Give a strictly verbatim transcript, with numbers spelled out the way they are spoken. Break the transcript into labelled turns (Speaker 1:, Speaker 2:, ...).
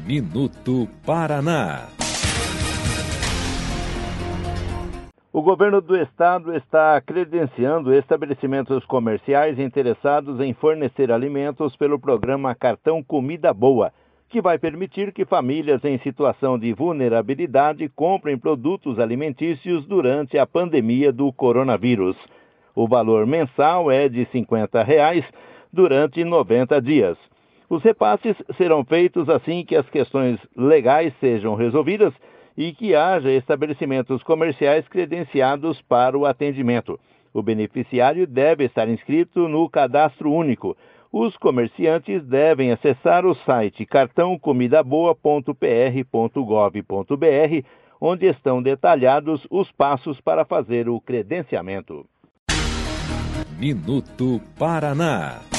Speaker 1: Minuto Paraná.
Speaker 2: O governo do estado está credenciando estabelecimentos comerciais interessados em fornecer alimentos pelo programa Cartão Comida Boa, que vai permitir que famílias em situação de vulnerabilidade comprem produtos alimentícios durante a pandemia do coronavírus. O valor mensal é de cinquenta reais durante noventa dias. Os repasses serão feitos assim que as questões legais sejam resolvidas e que haja estabelecimentos comerciais credenciados para o atendimento. O beneficiário deve estar inscrito no Cadastro Único. Os comerciantes devem acessar o site cartão comida boa ponto p r ponto gov ponto b r, onde estão detalhados os passos para fazer o credenciamento.
Speaker 1: Minuto Paraná.